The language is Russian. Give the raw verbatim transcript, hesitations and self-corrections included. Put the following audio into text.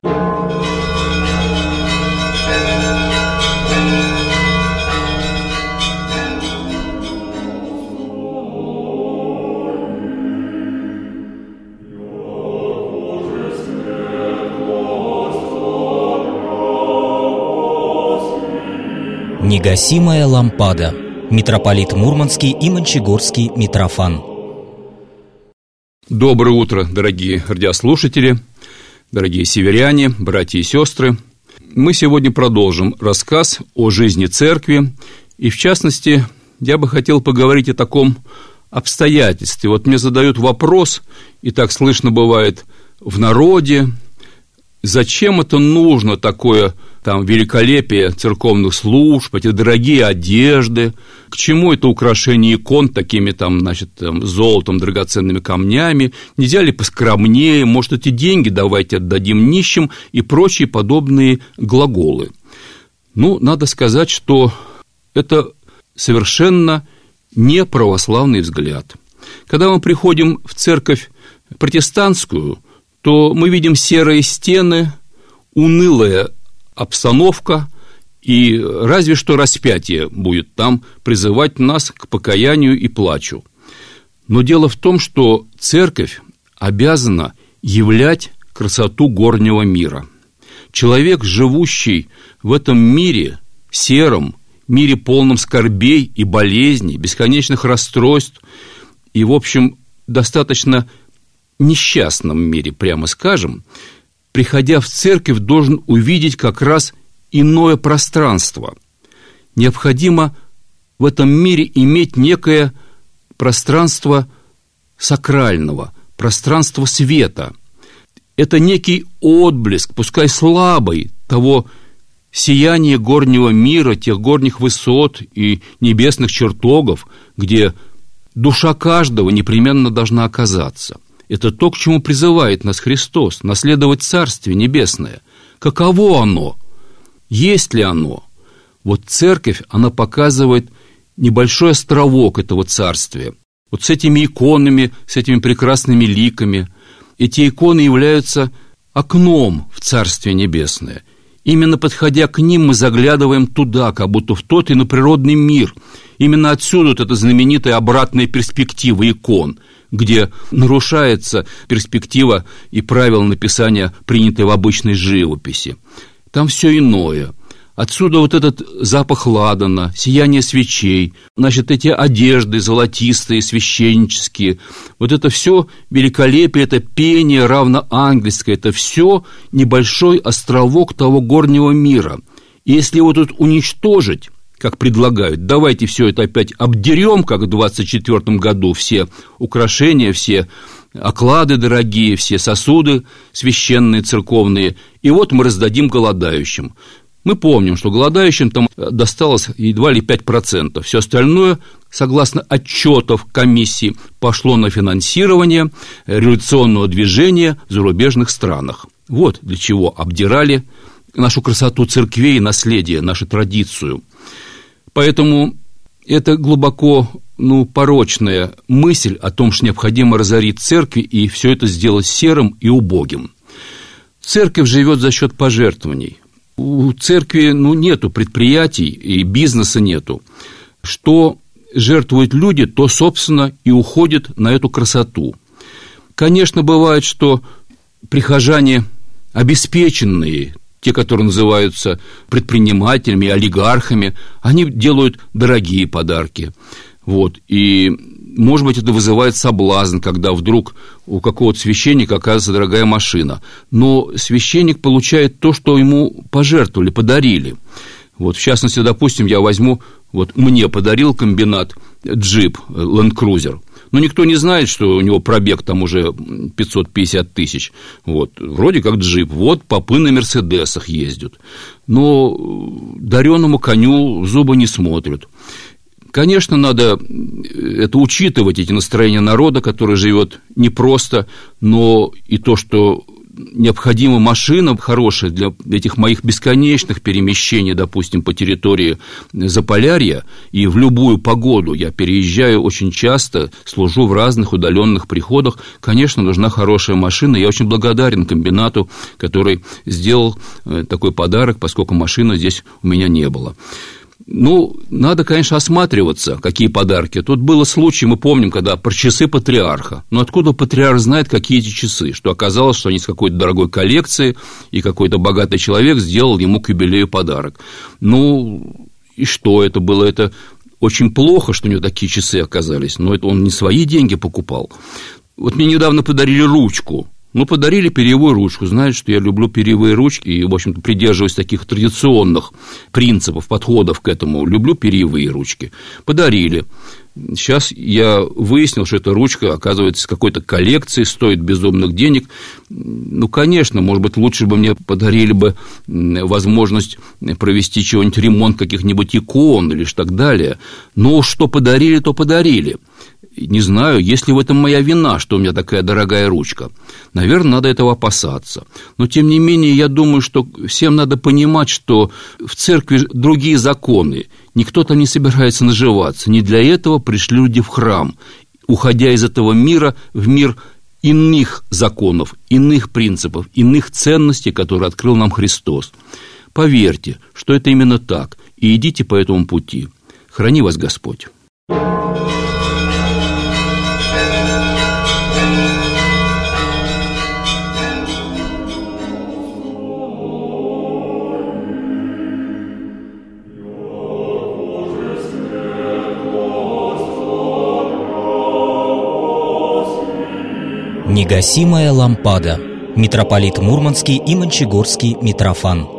Негасимая лампада. Митрополит Мурманский и Мончегорский Митрофан. Доброе утро, дорогие радиослушатели, дорогие северяне, братья и сестры. Мы сегодня продолжим рассказ о жизни церкви, и в частности, я бы хотел поговорить о таком обстоятельстве. Вот мне задают вопрос, и так слышно бывает в народе, зачем это нужно, такое там великолепие церковных служб, эти дорогие одежды, к чему это украшение икон такими там, значит, там, золотом, драгоценными камнями, нельзя ли поскромнее, может, эти деньги давайте отдадим нищим и прочие подобные глаголы. Ну, надо сказать, что это совершенно не православный взгляд. Когда мы приходим в церковь протестантскую, то мы видим серые стены, унылая обстановка, и разве что распятие будет там призывать нас к покаянию и плачу. Но дело в том, что церковь обязана являть красоту горнего мира. Человек, живущий в этом мире сером, мире полном скорбей и болезней, бесконечных расстройств и, в общем, достаточно несчастном мире, прямо скажем, приходя в церковь, должен увидеть как раз иное пространство. Необходимо в этом мире иметь некое пространство сакрального, пространство света. Это некий отблеск, пускай слабый, того сияния горнего мира, тех горних высот и небесных чертогов, где душа каждого непременно должна оказаться. Это то, к чему призывает нас Христос, наследовать Царствие Небесное. Каково оно? Есть ли оно? Вот церковь, она показывает небольшой островок этого царствия. Вот с этими иконами, с этими прекрасными ликами. Эти иконы являются окном в Царствие Небесное. Именно подходя к ним, мы заглядываем туда, как будто в тот иноприродный мир. Именно отсюда вот эта знаменитая обратная перспектива икон, где нарушается перспектива и правила написания, принятые в обычной живописи. Там все иное. Отсюда вот этот запах ладана, сияние свечей, значит, эти одежды золотистые, священнические, вот это все великолепие, это пение равноангельское, это все небольшой островок того горнего мира. И если его тут уничтожить, как предлагают, давайте все это опять обдерем, как в двадцать четвёртом году, все украшения, все оклады дорогие, все сосуды священные, церковные, и вот мы раздадим голодающим. Мы помним, что голодающим там досталось едва ли пять процентов. Все остальное, согласно отчетов комиссии, пошло на финансирование революционного движения в зарубежных странах. Вот для чего обдирали нашу красоту церквей, наследие, нашу традицию. Поэтому это глубоко, ну, порочная мысль о том, что необходимо разорить церкви и все это сделать серым и убогим. Церковь живет за счет пожертвований. У церкви, ну, нету предприятий и бизнеса нету. Что жертвуют люди, то, собственно, и уходит на эту красоту. Конечно, бывает, что прихожане обеспеченные, те, которые называются предпринимателями, олигархами, они делают дорогие подарки. Вот. И, может быть, это вызывает соблазн, когда вдруг у какого-то священника оказывается дорогая машина. Но священник получает то, что ему пожертвовали, подарили. Вот, в частности, допустим, я возьму, вот мне подарил комбинат джип, Land Cruiser. Но никто не знает, что у него пробег там уже пятьсот пятьдесят тысяч. Вот. Вроде как джип. Вот попы на мерседесах ездят. Но дареному коню зубы не смотрят. Конечно, надо это учитывать, эти настроения народа, который живет непросто, но и то, что необходима машина хорошая для этих моих бесконечных перемещений, допустим, по территории Заполярья, и в любую погоду я переезжаю очень часто, служу в разных удаленных приходах, конечно, нужна хорошая машина. Я очень благодарен комбинату, который сделал такой подарок, поскольку машины здесь у меня не было. Ну, надо, конечно, осматриваться, какие подарки. Тут был случай, мы помним, когда про часы патриарха. Но откуда патриарх знает, какие эти часы? Что оказалось, что они с какой-то дорогой коллекции, и какой-то богатый человек сделал ему к юбилею подарок. Ну, и что это было? Это очень плохо, что у него такие часы оказались, но это он не свои деньги покупал. Вот мне недавно подарили ручку. Ну, подарили перьевую ручку. Знаете, что я люблю перьевые ручки и, в общем-то, придерживаюсь таких традиционных принципов, подходов к этому. Люблю перьевые ручки. Подарили. Сейчас я выяснил, что эта ручка, оказывается, с какой-то коллекцией, стоит безумных денег. Ну, конечно, может быть, лучше бы мне подарили бы возможность провести чего-нибудь, ремонт каких-нибудь икон или так далее. Но что подарили, то подарили. Не знаю, есть ли в этом моя вина, что у меня такая дорогая ручка. Наверное, надо этого опасаться. Но, тем не менее, я думаю, что всем надо понимать, что в церкви другие законы. Никто там не собирается наживаться. Не для этого пришли люди в храм, уходя из этого мира в мир иных законов, иных принципов, иных ценностей, которые открыл нам Христос. Поверьте, что это именно так, и идите по этому пути. Храни вас Господь. Негасимая лампада. Митрополит Мурманский и Мончегорский Митрофан.